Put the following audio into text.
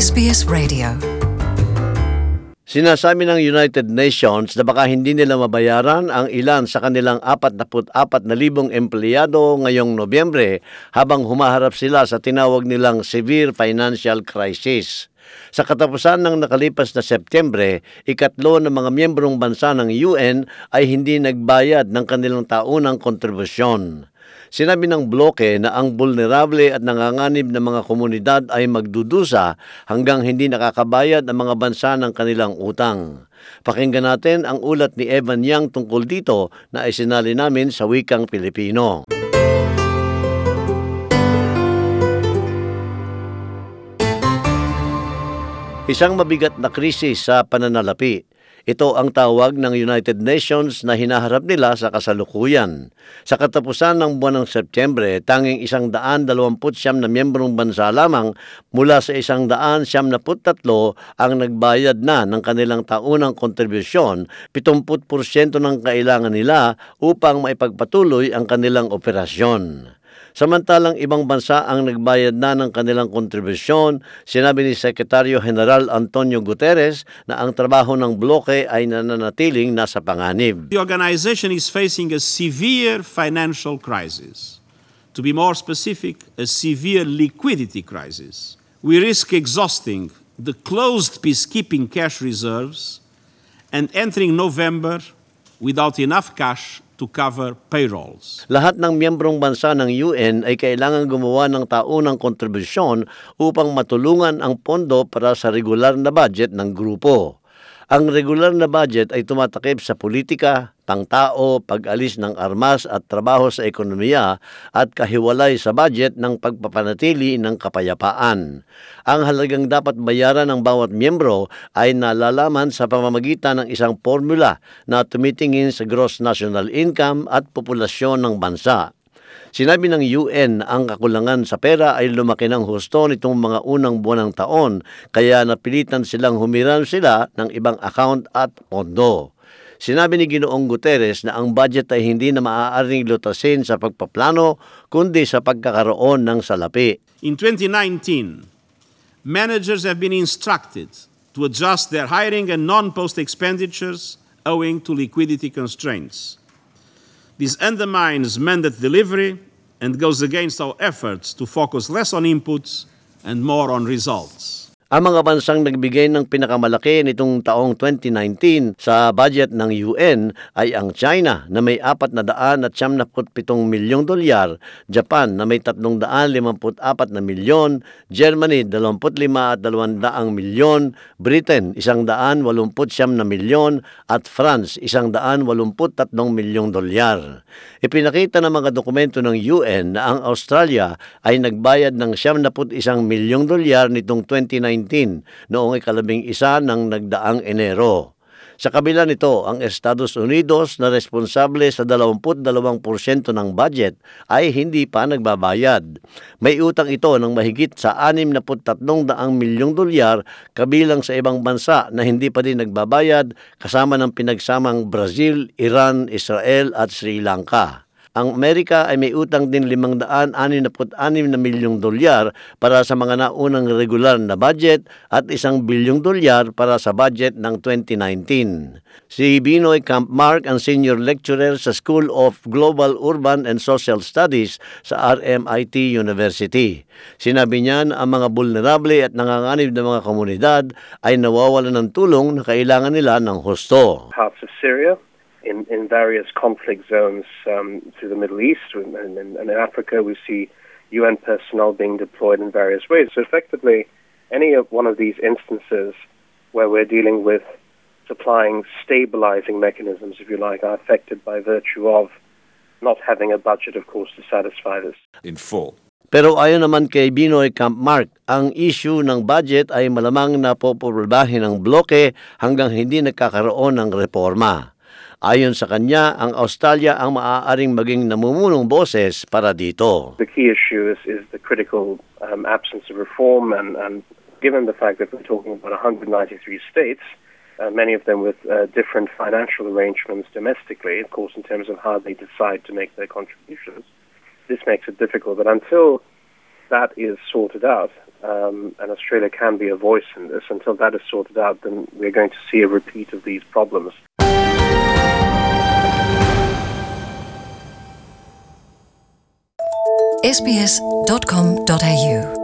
SBS Radio. Sinasabi ng United Nations na baka hindi nila mabayaran ang ilan sa kanilang 44,000 empleyado ngayong Nobyembre habang humaharap sila sa tinawag nilang severe financial crisis. Sa katapusan ng nakalipas na Setyembre, 3 ng mga miyembrong bansa ng UN ay hindi nagbayad ng kanilang taunang kontribusyon. Sinabi ng bloke na ang vulnerable at nanganganib na mga komunidad ay magdudusa hanggang hindi nakakabayad ang mga bansa ng kanilang utang. Pakinggan natin ang ulat ni Evan Yang tungkol dito na isinali namin sa wikang Pilipino. Isang mabigat na krisis sa pananalapi. Ito ang tawag ng United Nations na hinaharap nila sa kasalukuyan. Sa katapusan ng buwan ng Setyembre, tanging 129 na miyembrong bansa lamang mula sa 193 ang nagbayad na ng kanilang taunang kontribusyon, 70% ng kailangan nila upang maipagpatuloy ang kanilang operasyon. Samantalang ibang bansa ang nagbayad na ng kanilang kontribusyon, sinabi ni Sekretaryo General Antonio Guterres na ang trabaho ng bloke ay nananatiling nasa panganib. The organization is facing a severe financial crisis. To be more specific, a severe liquidity crisis. We risk exhausting the closed peacekeeping cash reserves and entering November without enough cash to cover payrolls. Lahat ng miyembrong bansa ng UN ay kailangan gumawa ng taunang kontribusyon upang matulungan ang pondo para sa regular na budget ng grupo. Ang regular na budget ay tumatakip sa politika, pangtao, pag-alis ng armas at trabaho sa ekonomiya at kahiwalay sa budget ng pagpapanatili ng kapayapaan. Ang halagang dapat bayaran ng bawat miyembro ay nalalaman sa pamamagitan ng isang formula na tumitingin sa gross national income at populasyon ng bansa. Sinabi ng UN ang kakulangan sa pera ay lumaki ng husto nitong mga unang buwan ng taon, kaya napilitan silang humiram sila ng ibang account at pondo. Sinabi ni Ginoong Guterres na ang budget ay hindi na maaaring lutasin sa pagpaplano kundi sa pagkakaroon ng salapi. In 2019, managers have been instructed to adjust their hiring and non-post expenditures owing to liquidity constraints. This undermines mandate delivery and goes against our efforts to focus less on inputs and more on results. Ang mga bansang nagbigay ng pinakamalaki nitong taong 2019 sa budget ng UN ay ang China na may 497 milyong dolyar, Japan na may 354 na milyon, Germany 25 at 200 milyon, Britain 189 na milyon at France 183 milyong dolyar. Ipinakita ng mga dokumento ng UN na ang Australia ay nagbayad ng 71 milyong dolyar nitong 2019 noong 11 ng nagdaang Enero. Sa kabila nito, ang Estados Unidos na responsable sa 22% ng budget ay hindi pa nagbabayad. May utang ito ng mahigit sa 63 milyong dolyar kabilang sa ibang bansa na hindi pa din nagbabayad kasama ng pinagsamang Brazil, Iran, Israel at Sri Lanka. Ang Amerika ay may utang din 566 na milyong dolyar para sa mga naunang regular na budget at 1 bilyong dolyar para sa budget ng 2019. Si Binoy Campmark ang senior lecturer sa School of Global Urban and Social Studies sa RMIT University. Sinabi niya na ang mga vulnerable at nanganganib na mga komunidad ay nawawalan ng tulong na kailangan nila ng husto. Parts of Syria, in various conflict zones to the Middle East and in Africa, we see UN personnel being deployed in various ways. So effectively, any of one of these instances where we're dealing with supplying stabilizing mechanisms, if you like, are affected by virtue of not having a budget, of course, to satisfy this. In full. Pero ayon naman kay Binoy Campmark, ang issue ng budget ay malamang na poproblemahin ng bloke hanggang hindi nagkakaroon ng reforma. Ayon sa kanya, ang Australia ang maaaring maging namumunong boses para dito. The key issue is the critical absence of reform, and given the fact that we're talking about 193 states, many of them with different financial arrangements domestically, of course, in terms of how they decide to make their contributions, this makes it difficult. But until that is sorted out, and Australia can be a voice in this, until that is sorted out, then we're going to see a repeat of these problems. sbs.com.au